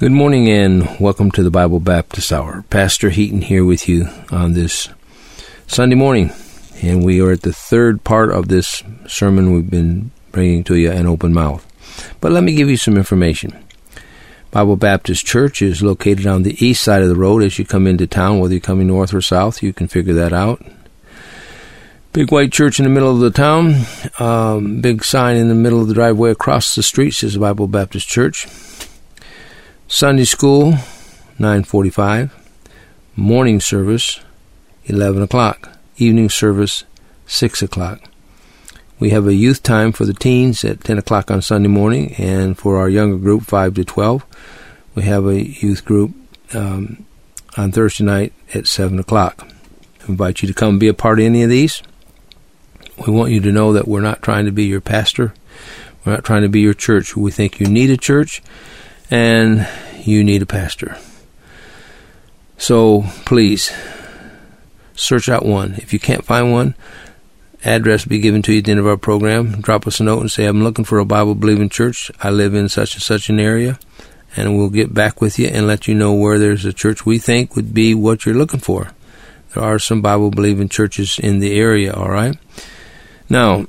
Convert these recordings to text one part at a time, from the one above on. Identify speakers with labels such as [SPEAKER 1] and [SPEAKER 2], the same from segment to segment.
[SPEAKER 1] Good morning and welcome to the Bible Baptist Hour. Pastor Heaton here with you on this Sunday morning. And we are at the third part of this sermon we've been bringing to you, An Open Mouth. But let me give you some information. Bible Baptist Church is located on the east side of the road as you come into town. Whether you're coming north or south, you can figure that out. Big white church in the middle of the town. Big sign in the middle of the driveway across the street says Bible Baptist Church. Sunday school, 9:45. Morning service, 11 o'clock. Evening service, 6 o'clock. We have a youth time for the teens at 10 o'clock on Sunday morning, and for our younger group, 5 to 12, we have a youth group on Thursday night at 7 o'clock. I invite you to come and be a part of any of these. We want you to know that we're not trying to be your pastor. We're not trying to be your church. We think you need a church, and you need a pastor. So please, search out one. If you can't find one, address will be given to you at the end of our program. Drop us a note and say, I'm looking for a Bible-believing church. I live in such and such an area. And we'll get back with you and let you know where there's a church we think would be what you're looking for. There are some Bible-believing churches in the area, all right? Now,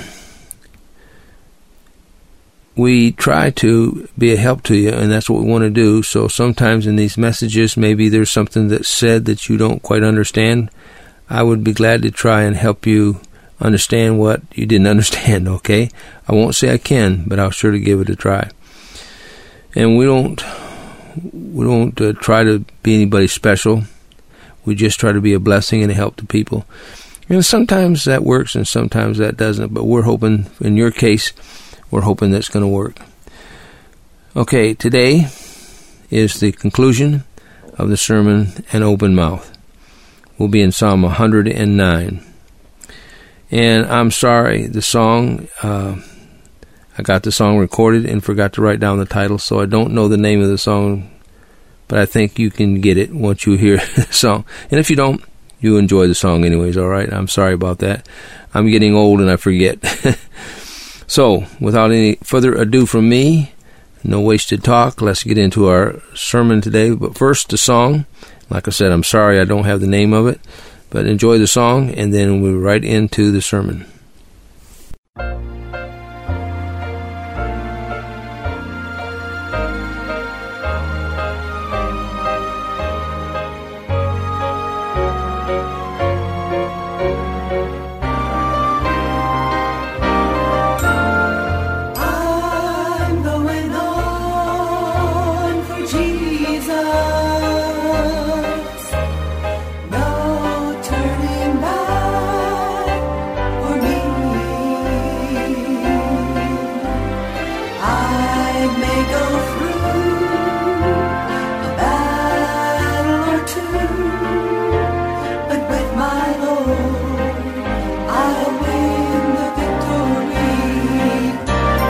[SPEAKER 1] we try to be a help to you, and that's what we want to do. So sometimes in these messages, maybe there's something that's said that you don't quite understand. I would be glad to try and help you understand what you didn't understand, okay? I won't say I can, but I'll sure to give it a try. And we don't try to be anybody special. We just try to be a blessing and a help to people. And sometimes that works and sometimes that doesn't, but we're hoping, in your case, we're hoping that's going to work. Okay, today is the conclusion of the sermon, An Open Mouth. We'll be in Psalm 109. And I'm sorry, the song, I got the song recorded and forgot to write down the title, so I don't know the name of the song, but I think you can get it once you hear the song. And if you don't, you enjoy the song anyways, all right? I'm sorry about that. I'm getting old and I forget. So, without any further ado from me, no wasted talk, let's get into our sermon today. But first, the song. Like I said, I'm sorry I don't have the name of it, but enjoy the song, and then we'll right into the sermon.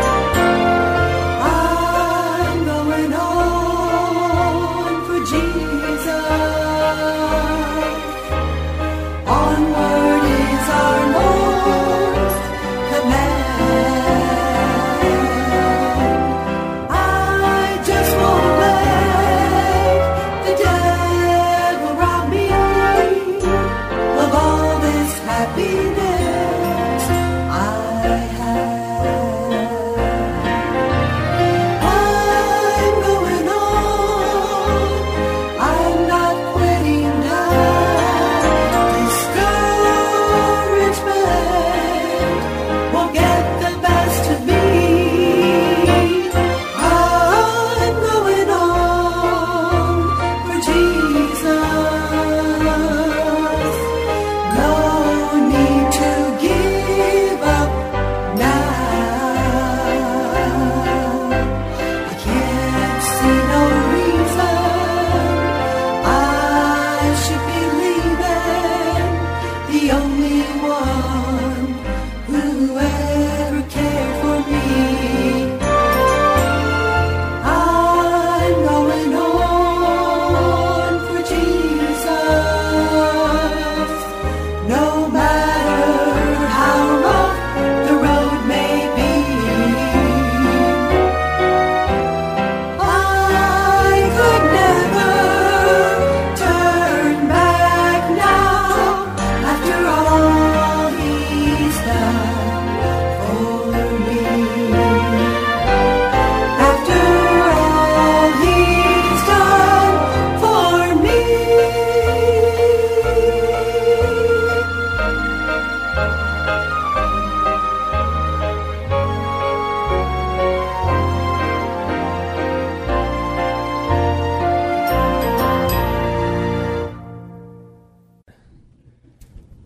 [SPEAKER 2] Jesus.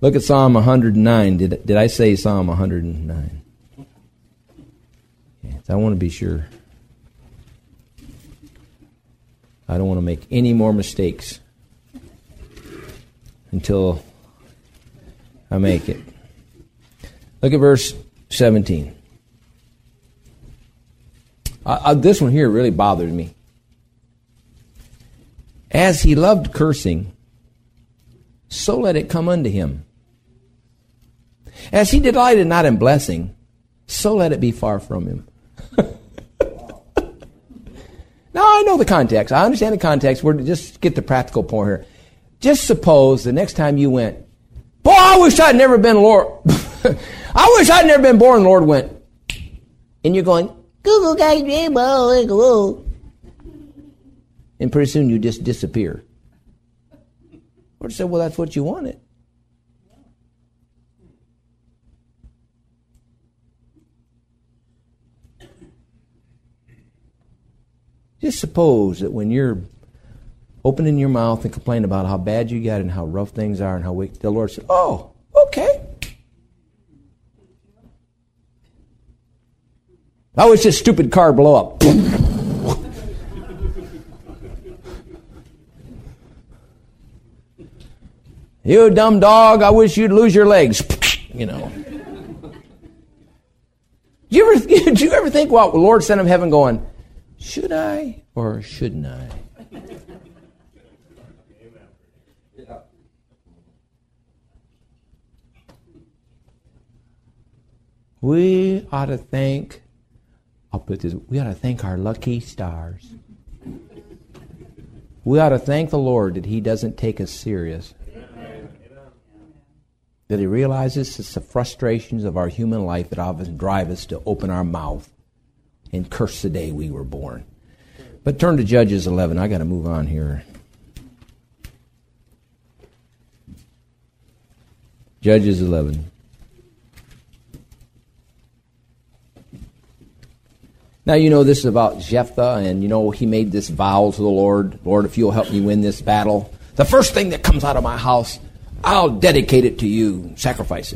[SPEAKER 2] Look at Psalm 109. Did I say Psalm 109? Yes, I want to be sure. I don't want to make any more mistakes until I make it. Look at verse 17. This one here really bothers me. As he loved cursing, so let it come unto him. As he delighted not in blessing, so let it be far from him. Now, I know the context. I understand the context. We're just get the practical point here. Just suppose the next time you went, boy, I wish I'd never been Lord. I wish I'd never been born. The Lord went, and you're going, Google guys, and pretty soon you just disappear. Lord said, well, that's what you wanted. Just suppose that when you're opening your mouth and complaining about how bad you got and how rough things are and how weak, the Lord said, oh, okay. I wish this stupid car blow up. You dumb dog, I wish you'd lose your legs. You know. Did you ever think, well, the Lord sent him heaven going, should I or shouldn't I? We ought to thank, we ought to thank our lucky stars. We ought to thank the Lord that he doesn't take us serious. That he realizes it's the frustrations of our human life that often drive us to open our mouth and curse the day we were born. But turn to Judges 11. I got to move on here. Judges 11. Now, you know this is about Jephthah, and you know he made this vow to the Lord. Lord, if you'll help me win this battle, the first thing that comes out of my house, I'll dedicate it to you, sacrifice it.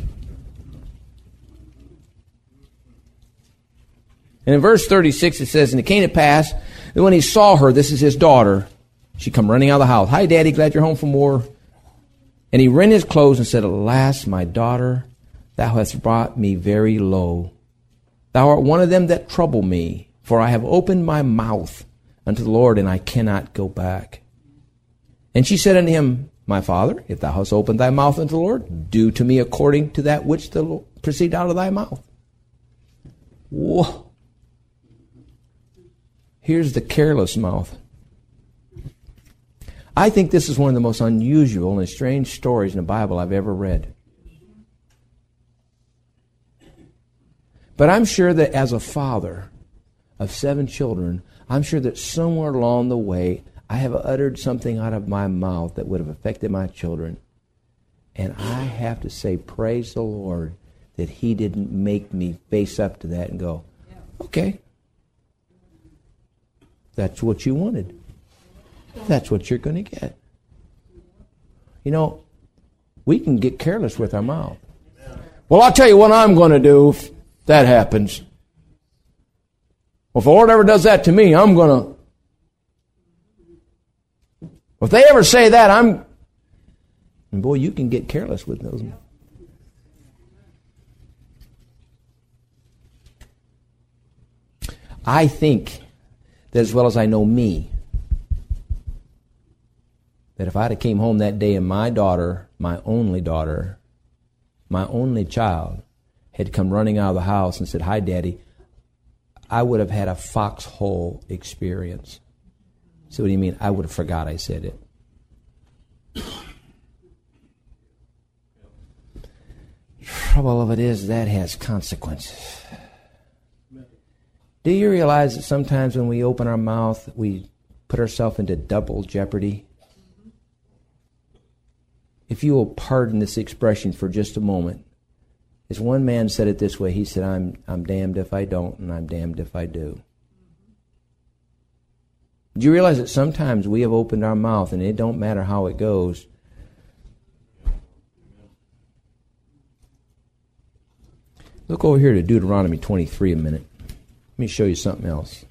[SPEAKER 2] And in verse 36 it says, and it came to pass that when he saw her, this is his daughter, she come running out of the house. Hi, Daddy, glad you're home from war. And he rent his clothes and said, alas, my daughter, thou hast brought me very low. Thou art one of them that trouble me, for I have opened my mouth unto the Lord, and I cannot go back. And she said unto him, my father, if thou hast opened thy mouth unto the Lord, do to me according to that which proceed out of thy mouth. Whoa. Here's the careless mouth. I think this is one of the most unusual and strange stories in the Bible I've ever read. But I'm sure that as a father of 7 children, I'm sure that somewhere along the way, I have uttered something out of my mouth that would have affected my children. And I have to say, praise the Lord that he didn't make me face up to that and go, okay, that's what you wanted. That's what you're going to get. You know, we can get careless with our mouth. Well, I'll tell you what I'm going to do if that happens. Well, if the Lord ever does that to me, I'm going to. If they ever say that, and boy, you can get careless with those. I think that as well as I know me, that if I'd have came home that day and my daughter, my only child, had come running out of the house and said, hi, Daddy, I would have had a foxhole experience. So what do you mean? I would have forgot I said it. Trouble of it is that has consequences. Do you realize that sometimes when we open our mouth, we put ourselves into double jeopardy? If you will pardon this expression for just a moment, as one man said it this way, he said, I'm damned if I don't, and I'm damned if I do. Do you realize that sometimes we have opened our mouth, and it don't matter how it goes, Look over here to Deuteronomy 23 a minute. Let me show you something else.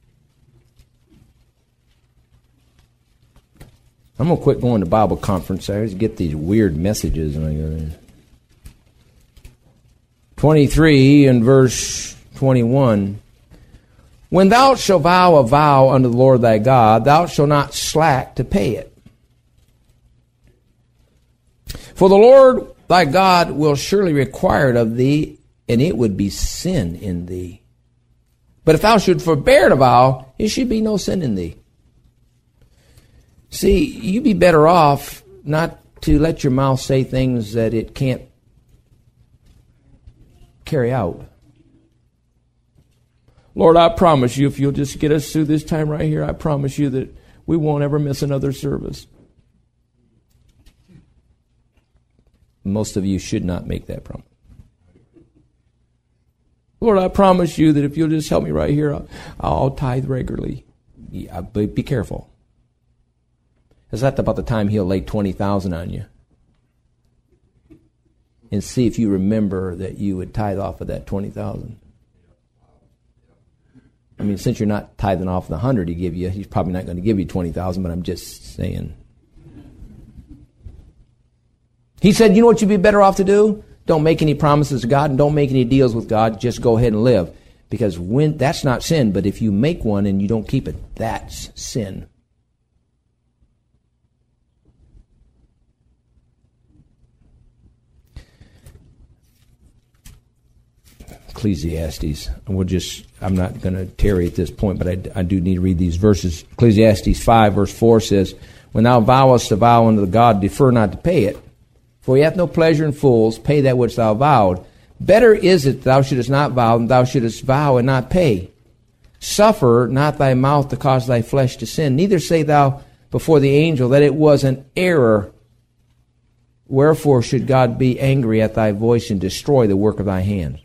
[SPEAKER 2] I'm going to quit going to Bible conference. I always get these weird messages when I go there. 23 and verse 21. When thou shalt vow a vow unto the Lord thy God, thou shalt not slack to pay it. For the Lord thy God will surely require it of thee, and it would be sin in thee. But if thou should forbear to vow, it should be no sin in thee. See, you'd be better off not to let your mouth say things that it can't carry out. Lord, I promise you, if you'll just get us through this time right here, I promise you that we won't ever miss another service. Most of you should not make that promise. Lord, I promise you that if you'll just help me right here, I'll tithe regularly. Yeah, but be careful. Is that about the time he'll lay $20,000 on you? And see if you remember that you would tithe off of that $20,000. I mean, since you're not tithing off the 100 he give you, he's probably not going to give you $20,000, but I'm just saying. He said, you know what you'd be better off to do? Don't make any promises to God and don't make any deals with God. Just go ahead and live. Because when that's not sin, but if you make one and you don't keep it, that's sin. Ecclesiastes. I'm not going to tarry at this point, but I do need to read these verses. Ecclesiastes 5 verse 4 says, when thou vowest a vow unto the God, defer not to pay it. For he hath no pleasure in fools, pay that which thou vowed. Better is it thou shouldest not vow than thou shouldest vow and not pay. Suffer not thy mouth to cause thy flesh to sin, neither say thou before the angel that it was an error. Wherefore should God be angry at thy voice and destroy the work of thy hands?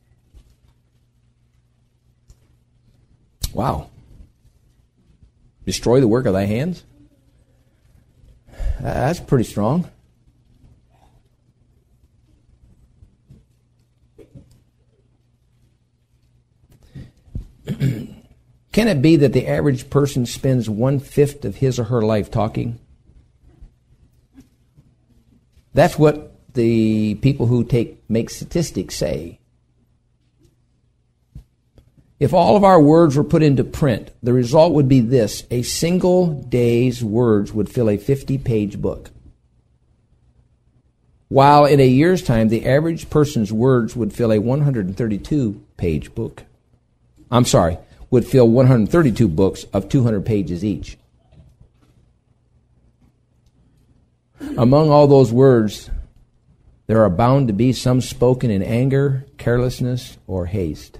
[SPEAKER 2] Wow. Destroy the work of thy hands? That's pretty strong. Can it be that the average person spends 1/5 of his or her life talking? That's what the people who make statistics say. If all of our words were put into print, the result would be this. A single day's words would fill a 50-page book. While in a year's time, the average person's words would fill a 132-page book. Would fill 132 books of 200 pages each. Among all those words, there are bound to be some spoken in anger, carelessness, or haste.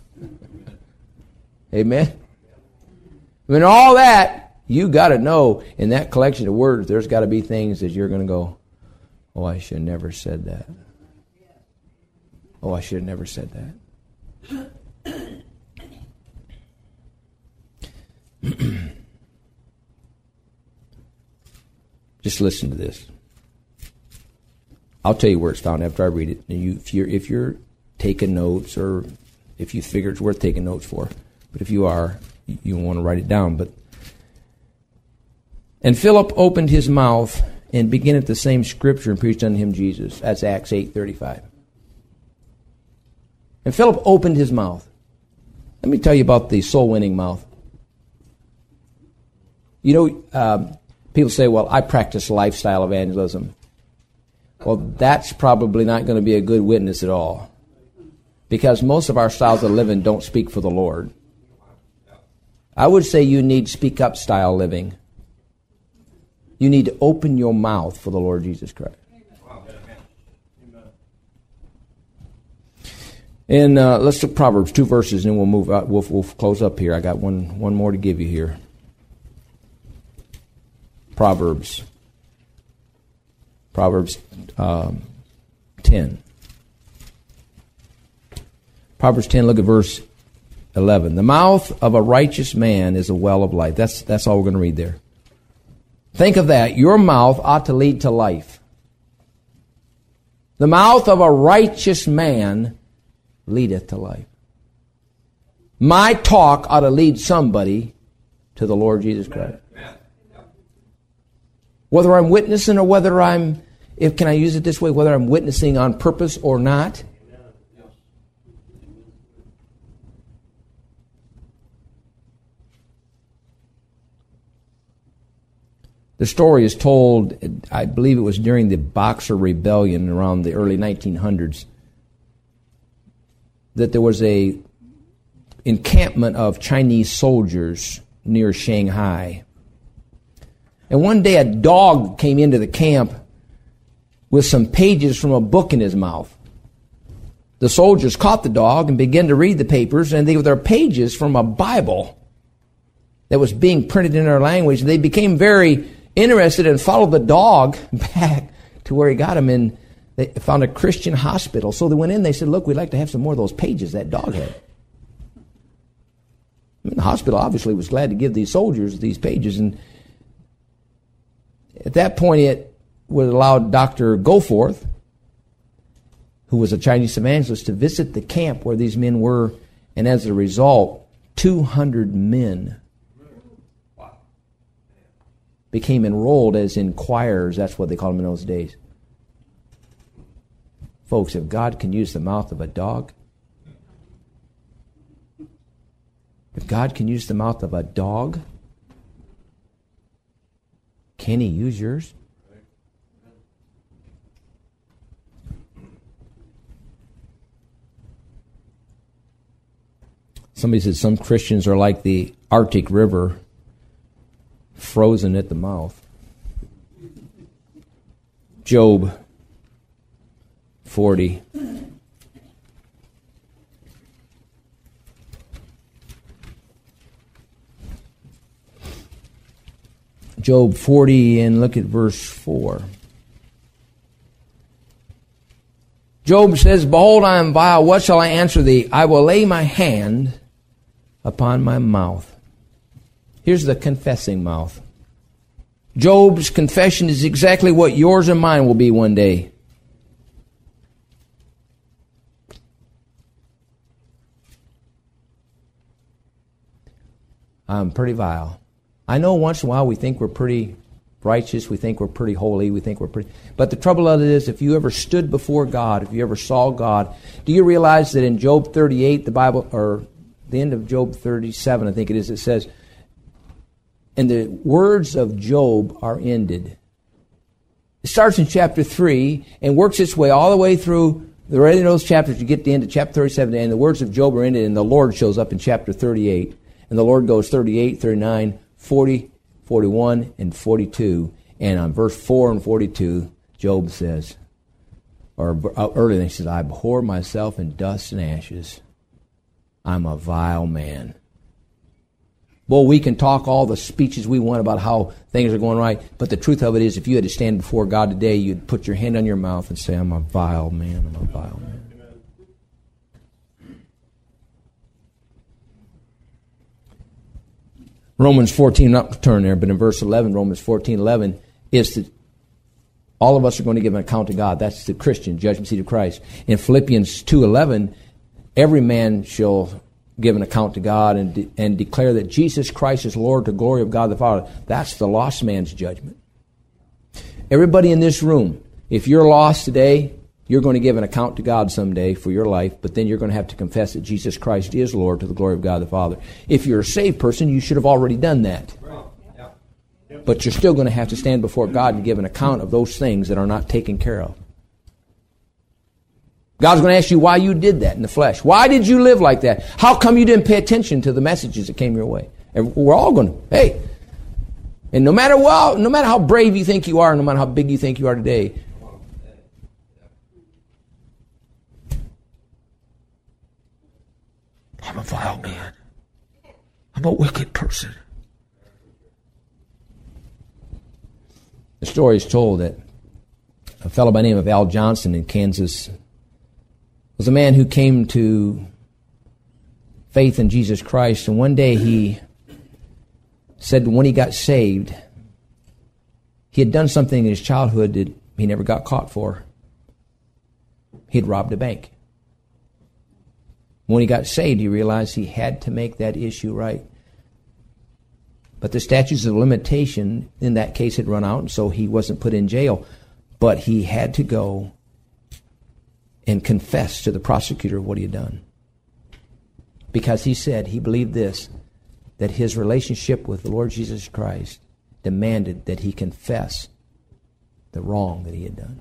[SPEAKER 2] Amen? I mean, all that, you got to know in that collection of words, there's got to be things that you're going to go, oh, I should have never said that. Oh, I should have never said that. Just listen to this. I'll tell you where it's found after I read it. And if you're taking notes or if you figure it's worth taking notes for, but if you are, you want to write it down. And Philip opened his mouth and began at the same scripture and preached unto him Jesus. That's Acts 8:35. And Philip opened his mouth. Let me tell you about the soul-winning mouth. You know, people say, well, I practice lifestyle evangelism. Well, that's probably not going to be a good witness at all. Because most of our styles of living don't speak for the Lord. I would say you need speak-up style living. You need to open your mouth for the Lord Jesus Christ. And let's look Proverbs, 2 verses, and then we'll move out. We'll close up here. I got one more to give you here. Proverbs 10. Proverbs 10, look at verse 11. The mouth of a righteous man is a well of life. That's all we're going to read there. Think of that. Your mouth ought to lead to life. The mouth of a righteous man leadeth to life. My talk ought to lead somebody to the Lord Jesus Christ. Whether I'm witnessing or whether can I use it this way, whether I'm witnessing on purpose or not. The story is told, I believe it was during the Boxer Rebellion around the early 1900s, that there was a encampment of Chinese soldiers near Shanghai. And one day a dog came into the camp with some pages from a book in his mouth. The soldiers caught the dog and began to read the papers, and they were pages from a Bible that was being printed in their language. They became very interested and followed the dog back to where he got him, and they found a Christian hospital. So they went in, they said, look, we'd like to have some more of those pages that dog had. I mean, the hospital obviously was glad to give these soldiers these pages, and at that point it would allow Dr. Goforth, who was a Chinese evangelist, to visit the camp where these men were, and as a result, 200 men became enrolled as inquirers. That's what they called them in those days. Folks, if God can use the mouth of a dog, if God can use the mouth of a dog, can He use yours? Somebody said some Christians are like the Arctic River, frozen at the mouth. Job 40. Job 40, and look at verse 4. Job says, behold, I am vile. What shall I answer thee? I will lay my hand upon my mouth. Here's the confessing mouth. Job's confession is exactly what yours and mine will be one day. I'm pretty vile. I know once in a while we think we're pretty righteous, we think we're pretty holy, we think we're pretty... But the trouble of it is, if you ever stood before God, if you ever saw God, do you realize that in Job 38, the Bible, or the end of Job 37, I think it is, it says, and the words of Job are ended. It starts in chapter 3 and works its way all the way through the rest of those chapters. You get to the end of chapter 37, and the words of Job are ended, and the Lord shows up in chapter 38. And the Lord goes 38, 39, 40, 41, and 42. And on verse 4 and 42, Job says, or earlier he says, I abhor myself in dust and ashes. I'm a vile man. Well, we can talk all the speeches we want about how things are going right, but the truth of it is, if you had to stand before God today, you'd put your hand on your mouth and say, I'm a vile man, I'm a vile man. Romans 14, not to turn there, but in verse 11, Romans 14:11, is that all of us are going to give an account to God. That's the Christian, judgment seat of Christ. In Philippians 2:11, every man shall give an account to God and declare that Jesus Christ is Lord to the glory of God the Father. That's the lost man's judgment. Everybody in this room, if you're lost today, you're going to give an account to God someday for your life, but then you're going to have to confess that Jesus Christ is Lord to the glory of God the Father. If you're a saved person, you should have already done that. But you're still going to have to stand before God and give an account of those things that are not taken care of. God's going to ask you why you did that in the flesh. Why did you live like that? How come you didn't pay attention to the messages that came your way? And we're all going to, hey. And no matter how brave you think you are, no matter how big you think you are today, I'm a vile man. I'm a wicked person. The story is told that a fellow by the name of Al Johnson in Kansas was a man who came to faith in Jesus Christ, and one day he said when he got saved, he had done something in his childhood that he never got caught for. He had robbed a bank. When he got saved, he realized he had to make that issue right. But the statutes of limitation in that case had run out, and so he wasn't put in jail. But he had to go and confess to the prosecutor what he had done. Because he said he believed this, that his relationship with the Lord Jesus Christ demanded that he confess the wrong that he had done.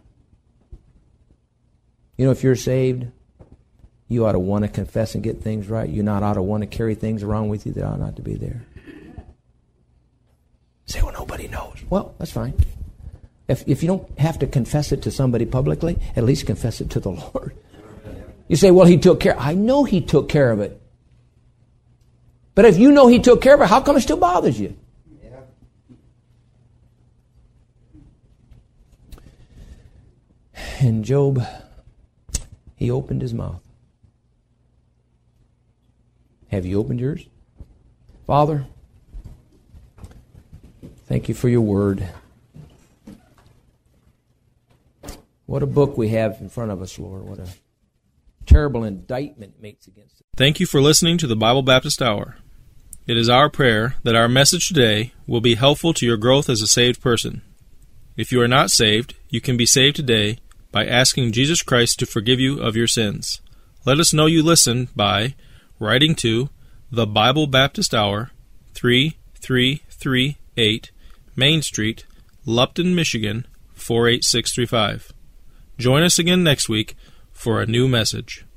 [SPEAKER 2] You know, if you're saved, you ought to want to confess and get things right. You not ought to want to carry things around with you that ought not to be there. Say, well, nobody knows. Well, that's fine. If you don't have to confess it to somebody publicly, at least confess it to the Lord. You say, well, he took care. I know he took care of it. But if you know he took care of it, how come it still bothers you? Yeah. And Job, he opened his mouth. Have you opened yours? Father, thank you for your word. What a book we have in front of us, Lord. What a terrible indictment it makes against us.
[SPEAKER 3] Thank you for listening to the Bible Baptist Hour. It is our prayer that our message today will be helpful to your growth as a saved person. If you are not saved, you can be saved today by asking Jesus Christ to forgive you of your sins. Let us know you listened by writing to the Bible Baptist Hour, 3338 Main Street, Lupton, Michigan, 48635. Join us again next week for a new message.